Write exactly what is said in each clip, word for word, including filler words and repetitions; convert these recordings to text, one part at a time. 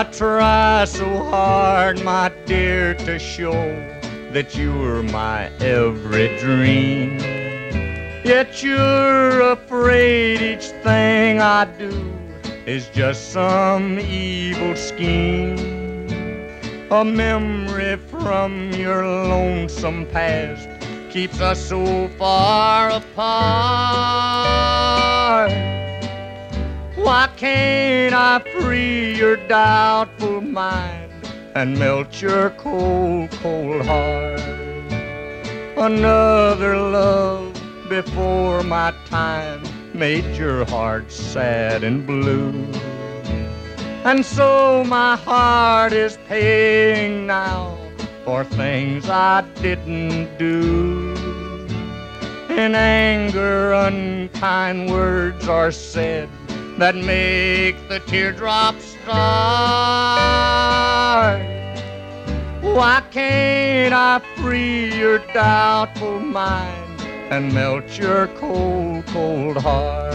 I try so hard, my dear, to show that you're my every dream. Yet you're afraid each thing I do is just some evil scheme. A memory from your lonesome past keeps us so far apart. Why can't I free your doubtful mind and melt your cold, cold heart? Another love before my time made your heart sad and blue. And so my heart is paying now for things I didn't do. In anger, unkind words are said that make the teardrops start. Why can't I free your doubtful mind and melt your cold, cold heart?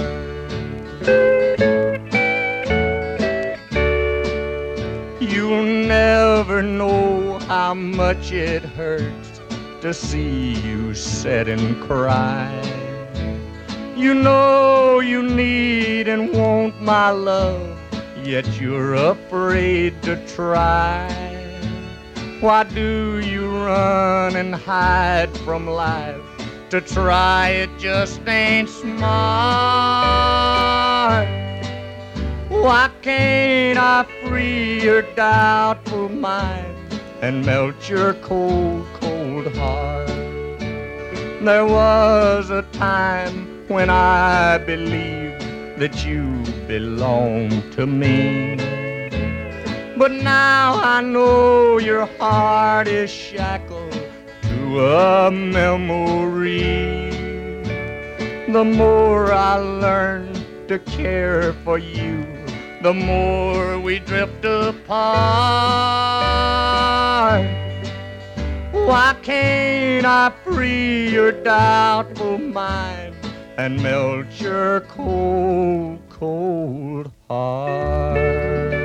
You'll never know how much it hurts to see you sit and cry. You know you need and want my love, yet you're afraid to try. Why do you run and hide from life? To try it just ain't smart. Why can't I free your doubtful mind and melt your cold, cold heart? There was a time when I believed that you belonged to me, but now I know your heart is shackled to a memory. The more I learn to care for you, the more we drift apart. Why can't I free your doubtful mind and melt your cold, cold heart?